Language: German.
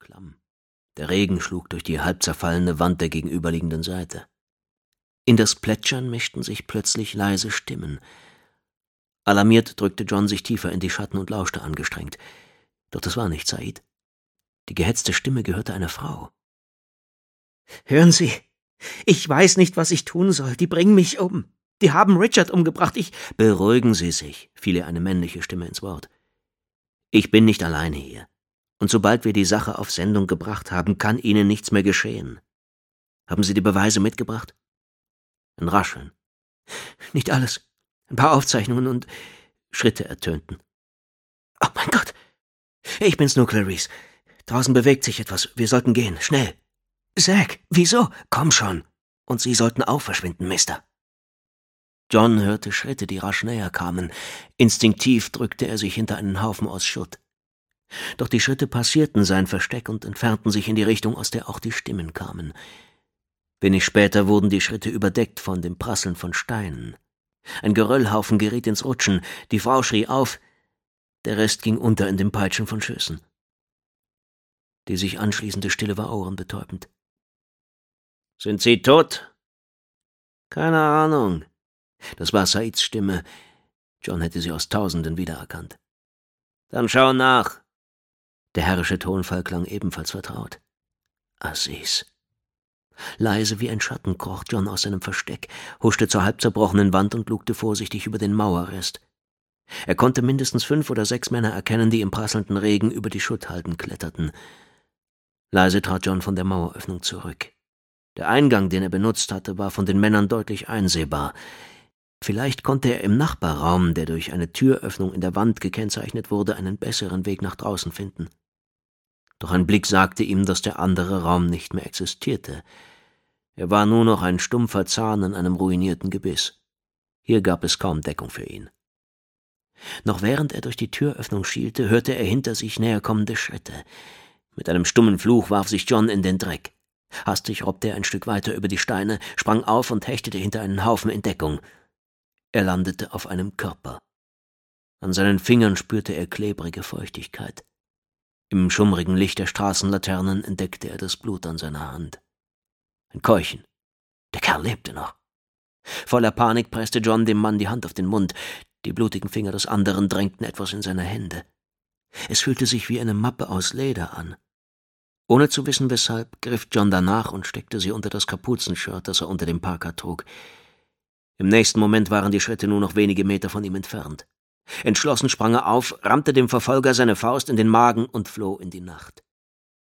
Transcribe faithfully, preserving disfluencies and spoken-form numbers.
klamm. Der Regen schlug durch die halb zerfallene Wand der gegenüberliegenden Seite. In das Plätschern mischten sich plötzlich leise Stimmen. Alarmiert drückte John sich tiefer in die Schatten und lauschte angestrengt. Doch das war nicht Said. Die gehetzte Stimme gehörte einer Frau. »Hören Sie, ich weiß nicht, was ich tun soll. Die bringen mich um. Die haben Richard umgebracht. Ich...« »Beruhigen Sie sich«, fiel ihr eine männliche Stimme ins Wort. »Ich bin nicht alleine hier. Und sobald wir die Sache auf Sendung gebracht haben, kann Ihnen nichts mehr geschehen. Haben Sie die Beweise mitgebracht?« Ein Rascheln. »Nicht alles. Ein paar Aufzeichnungen und...« Schritte ertönten. »Oh mein Gott! Ich bin's nur, Clarice. Draußen bewegt sich etwas. Wir sollten gehen. Schnell!« »Zack, wieso? Komm schon. Und Sie sollten auch verschwinden, Mister.« John hörte Schritte, die rasch näher kamen. Instinktiv drückte er sich hinter einen Haufen aus Schutt. Doch die Schritte passierten sein Versteck und entfernten sich in die Richtung, aus der auch die Stimmen kamen. Wenig später wurden die Schritte überdeckt von dem Prasseln von Steinen. Ein Geröllhaufen geriet ins Rutschen, die Frau schrie auf, der Rest ging unter in dem Peitschen von Schüssen. Die sich anschließende Stille war ohrenbetäubend. »Sind Sie tot?« »Keine Ahnung.« Das war Saids Stimme. John hätte sie aus Tausenden wiedererkannt. »Dann schau nach.« Der herrische Tonfall klang ebenfalls vertraut. Aziz. Leise wie ein Schatten kroch John aus seinem Versteck, huschte zur halb zerbrochenen Wand und lugte vorsichtig über den Mauerrest. Er konnte mindestens fünf oder sechs Männer erkennen, die im prasselnden Regen über die Schutthalden kletterten. Leise trat John von der Maueröffnung zurück. Der Eingang, den er benutzt hatte, war von den Männern deutlich einsehbar. Vielleicht konnte er im Nachbarraum, der durch eine Türöffnung in der Wand gekennzeichnet wurde, einen besseren Weg nach draußen finden. Doch ein Blick sagte ihm, dass der andere Raum nicht mehr existierte. Er war nur noch ein stumpfer Zahn in einem ruinierten Gebiss. Hier gab es kaum Deckung für ihn. Noch während er durch die Türöffnung schielte, hörte er hinter sich näherkommende Schritte. Mit einem stummen Fluch warf sich John in den Dreck. Hastig robbte er ein Stück weiter über die Steine, sprang auf und hechtete hinter einen Haufen in Deckung. Er landete auf einem Körper. An seinen Fingern spürte er klebrige Feuchtigkeit. Im schummrigen Licht der Straßenlaternen entdeckte er das Blut an seiner Hand. Ein Keuchen. Der Kerl lebte noch. Voller Panik presste John dem Mann die Hand auf den Mund. Die blutigen Finger des anderen drängten etwas in seine Hände. Es fühlte sich wie eine Mappe aus Leder an. Ohne zu wissen, weshalb, griff John danach und steckte sie unter das Kapuzenshirt, das er unter dem Parker trug. Im nächsten Moment waren die Schritte nur noch wenige Meter von ihm entfernt. Entschlossen sprang er auf, rammte dem Verfolger seine Faust in den Magen und floh in die Nacht.